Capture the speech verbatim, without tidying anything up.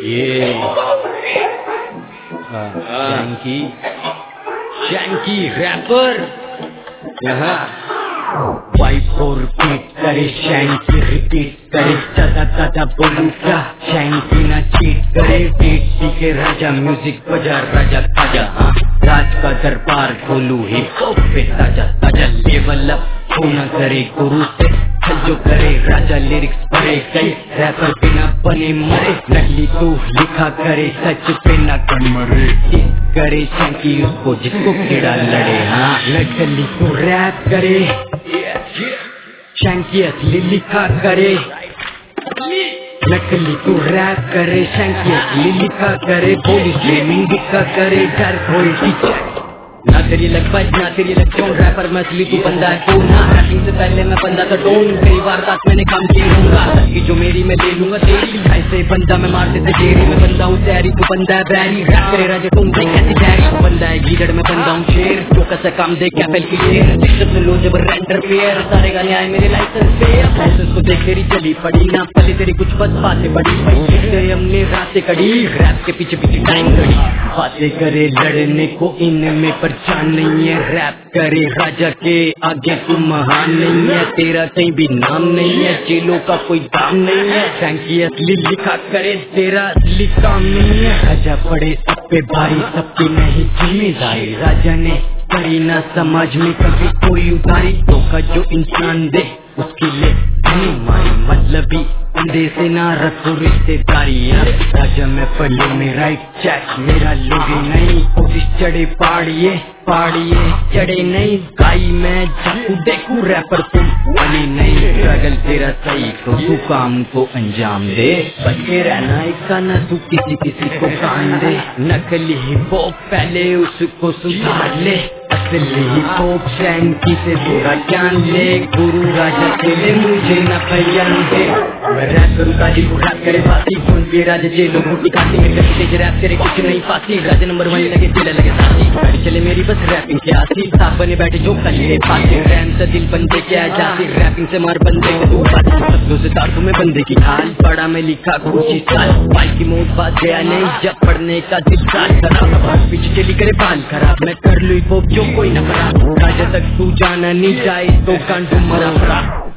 ये शैंकी शैंकी रैपर यहाँ वाइफ और रिपीट करे, शैंकी रिपीट करे, दादा दादा बोलूं क्या, शैंकी ना चीट करे, टीटी के राजा म्यूजिक बजा राजा ताजा, हाँ राज का दरबार खोलू हिप हॉप पे ताजा ताजा, लेवल अप होना करे गुरु से, जो करे राजा लिरिक्स पढ़े, कई रैपर बिना बने मरे, नकली तू लिखा करे सच पे ना कमरे, करे शैंकी उसको जिसको कीड़ा लड़े, हाँ नकली तू रैप करे, शैंकी असली लिखा करे, नकली तू रैप करे, शैंकी असली लिखा करे, पुलिस गेमिंग दिखा करे, डर कोई टीचर ना तेरी लग बज ना तेरी लग जोन, रैपर मैं असली तू बंदा है कौन, ना रैपिंग से पहले मैं बंदा था डोन, कई बार रात मैंने काम किए लूंगा कि जो मेरी मैं ले लूंगा तेरी, ऐसे बंदा मैं मारते थे डेरी, मैं बंदा हूँ तैयारी तू बंदा है बैरी, रैप करे राजा तुम देख कैसी डैरी, बंदा है गीदड़ मैं बंदा हूँ शेर, जो कैसा काम दे क्या फैल की शेर, दिक्कत में लो जब रेंडर पेयर, सारे गाने आए मेरे लाइसेंस पे, लाइसेंस को देख तेरी चली पड़ी ना पहले तेरी कुछ बस बातें बड़ी तेरे हमने रातें कड़ी, रैप के पीछे पीछे टाइम कड़ी, बातें करे लड़ने को इनमें पर जान नहीं है, रैप करे राजा के आगे तू महान नहीं है, तेरा कहीं भी नाम नहीं है, जेलों का कोई दाम नहीं है, शैंकी असली लिखा करे तेरा असली काम नहीं है, राजा पड़े सब पे भारी सबकी नहीं जिम्मेदारी, राजा ने करी ना समाज में कभी कोई उतारी, धोखा जो इंसान दे उसके लिए नहीं मारी, मतलब ही अंधे से ना रखो रिश्तेदारी, राजा मैं पल्ले में राइट चेक, मेरा लोगे नहीं कोशिश चढ़े पाड़िए पाड़िए चढ़े नहीं, गाई मैं जाकू देखू रैपर तुम वाली नहीं, स्ट्रगल तेरा सही तो तू काम को अंजाम दे, बचे रहना एक ना तू किसी किसी को कान दे, नकली हिप हॉप पहले उसको सुधार ले, असली हिप हॉप शैंकी से पूरा ज्ञान ले, गुरु राजा के ले मुझे न पहचान दे, मैं रैप करूँ ताजी को रैप करे फांसी, फोन पे राजा जेलों को टिकाती, मेरे तेज रैप करे कुछ नहीं फांसी, राजा नंबर वन लगे चले लगे साथी, गाड़ी चले मेरी बस रैपिंग के आती, साथ बने बैठे जो कल ये पाते, रैम से दिल बंदे क्या जाती, रैपिंग से मार बंदे को तू पाती, शब्दों से तार तुम्हें बंदे की हाल, पढ़ा में लिखा कुछ ही साल, बाइक की मोट बात गया नहीं, जब पढ़ने का दिल साल खराब, पीछे चली करे बाल खराब, मैं कर लू हिप हॉप जो कोई न करा, राजा तक तू जाना नहीं जाए तो कांडू मरा फरा।